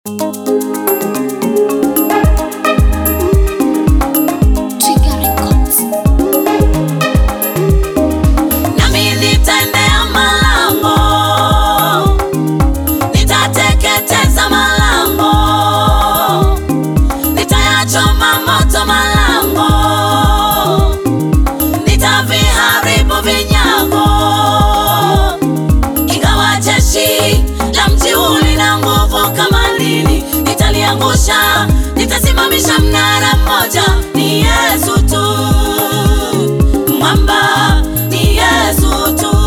Nitasimamisha mnara mmoja, ni Yesu tu. Mwamba ni Yesu tu.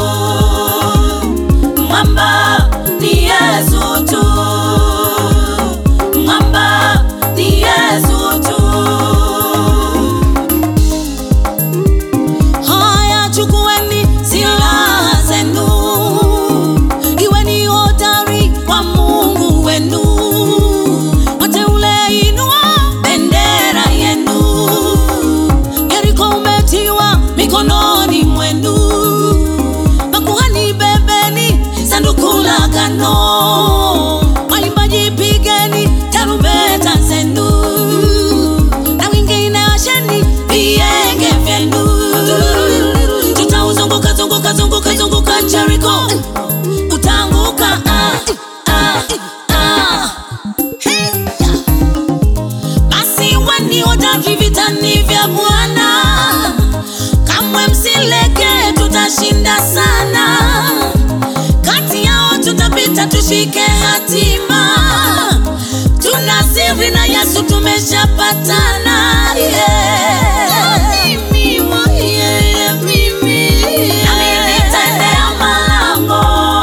Mwamba ni Yesu tu. Mwamba ni Yesu tu. Haya, chukueni silaha zenu, iweni hodari kwa Mungu wenu. Mikononi mwenu, makuhani bebeni sanduku la agano, waimbaji pigeni tarumbeta zenu, na wengine washeni vienge vyenu. Tutauzunguka zunguka zunguka zunguka Jericho, utaanguka Basi weni hodari vitani vya Bwana, msileke, tutashinda sana. Kati yao tutapita, tushike hatima. Tuna siri na Yesu, tumeshapatana. Nami nitaendea malango,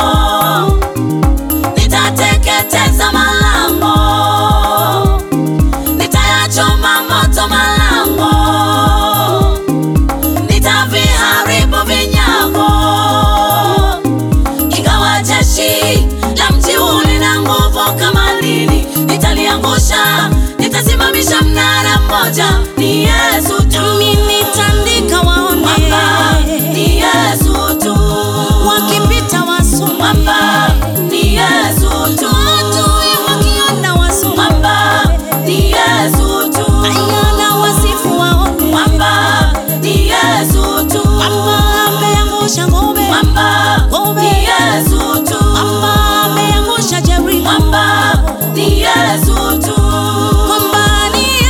nitateketeza malango, nitayachoma moto malango, nitaviharibu vinyago. Ingawa jeshi la mji huu lina nguvu kama nini, nitaliangusha, nitasimamisha mnara mmoja, ni Yesu tu. Nitandika waone, mwamba ni Yesu tu. Wakipita wasu, mwamba ni Yesu tu. Wakiona wasu, mwamba ni Yesu tu. Ayana wasifu waone, mwamba ni Yesu tu. Mwamba ameangusha ngome, mwamba ni Yesu tu. Mwamba ameangusha Jericho, mwamba ni Yesu tu. Mwamba ni Yesu.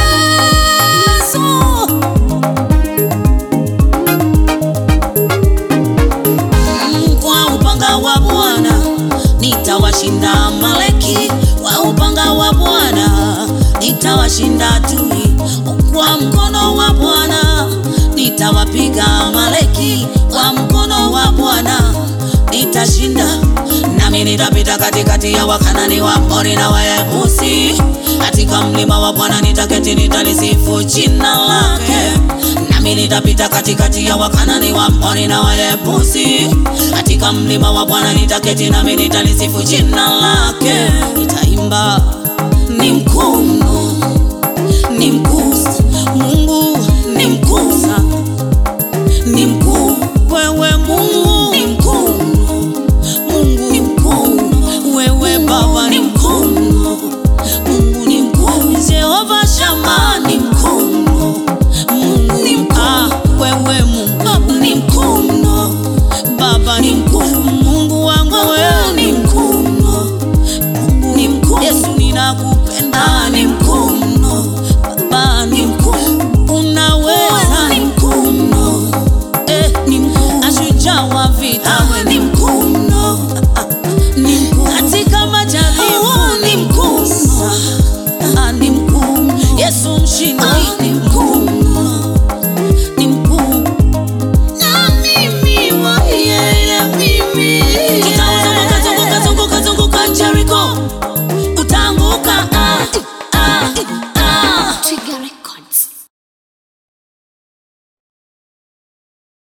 Kwa upanga wa Bwana nitawashinda Amaleki, kwa upanga wa Bwana nitawashinda adui, kwa mkono wa Bwana nitawapiga Amaleki, kwa mkono wa Bwana nitashinda. Nami nitapita katikati ya Wakanani, Waamori na Wayebusi. Katika mlima wa Bwana nitaketi, nitalisifu jina lake. Nami nitapita katikati ya Wakanani, Waamori na Wayebusi. Katika mlima wa Bwana nitaketi, nami nitalisifu jina lake. Nitaimba, ni mkuu mno, ni mkuu Mungu, ni mkuu sana, ni mkuu wewe Mungu, ni mkuu Mungu, ni mkuu wewe Baba, ni mkuu Mungu, ni mkuu Jehova Shama, ni mkuu Mungu, ni mkuu wewe Mungu, ni mkuu Baba, ni mkuu Mungu wangu, wewe ni mkuu Mungu, ni mkuu Yesu, ninakupenda, ni mkuu Baba, ni mkuu, unaweza, ni mkuu ni mkuu ashujaa wa vita, ni mkuu ni mkuu katika majaribu, ni mkuu ni mkuu Yesu mshindi.